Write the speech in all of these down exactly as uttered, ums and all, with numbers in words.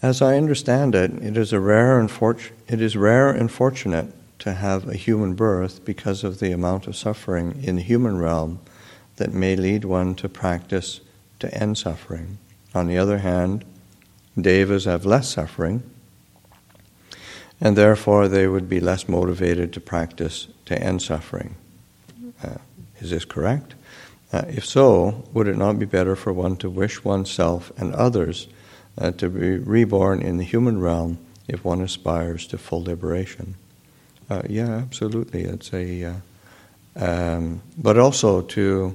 As I understand it, it is a rare and fort- it is rare and fortunate to have a human birth because of the amount of suffering in the human realm that may lead one to practice to end suffering. On the other hand, devas have less suffering, and therefore they would be less motivated to practice to end suffering. Uh, is this correct? Uh, if so, would it not be better for one to wish oneself and others uh, to be reborn in the human realm if one aspires to full liberation? Uh, yeah, absolutely. It's a, uh, um, but also to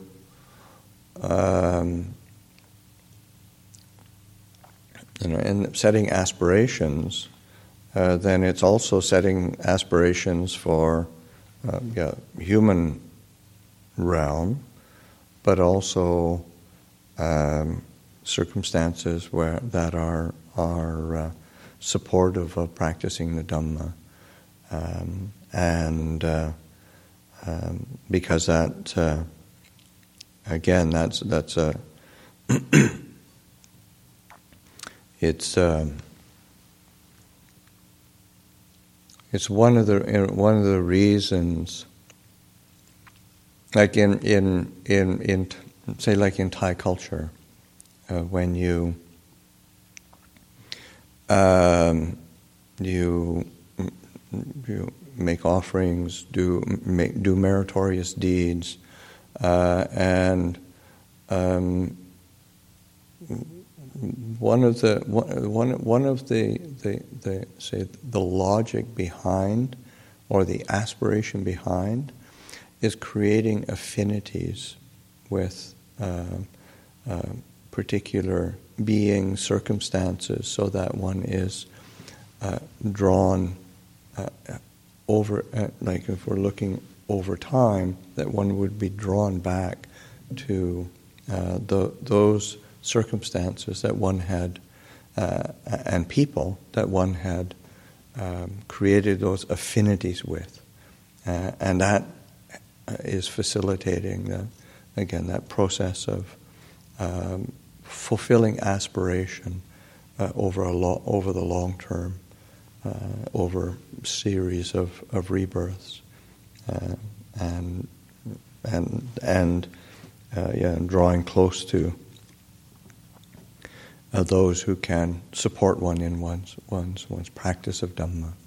um, you know, in setting aspirations, uh, then it's also setting aspirations for uh, yeah, human realm, but also um, circumstances where that are are uh, supportive of practicing the Dhamma, um, and uh, um, because that uh, again, that's that's a it's um, it's one of the one of the reasons. Like in, in, in, in, say like in Thai culture, uh, when you, um, you, you make offerings, do, make, do meritorious deeds, uh, and um, one of the, one, one of the, the, the, say, the logic behind, or the aspiration behind, is creating affinities with uh, uh, particular beings, circumstances, so that one is uh, drawn uh, over, uh, like if we're looking over time, that one would be drawn back to uh, the, those circumstances that one had, uh, and people that one had um, created those affinities with. Uh, and that is facilitating, the, again, that process of um, fulfilling aspiration uh, over a lo- over the long term, uh, over a series of, of rebirths, uh, and and and uh, yeah, and drawing close to uh, those who can support one in one's one's one's practice of Dhamma.